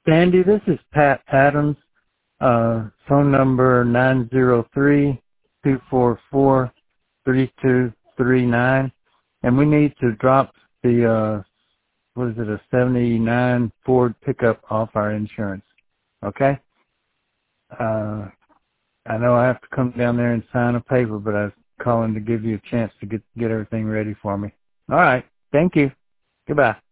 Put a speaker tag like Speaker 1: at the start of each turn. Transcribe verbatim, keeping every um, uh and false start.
Speaker 1: Sandy, this is Pat Adams. Uh, phone number nine zero three, two four four, three two three nine. And we need to drop the, uh, what is it, a seventy-nine Ford pickup off our insurance. Okay? Uh, I know I have to come down there and sign a paper, but I was calling to give you a chance to get, get everything ready for me. All right. Thank you. Goodbye.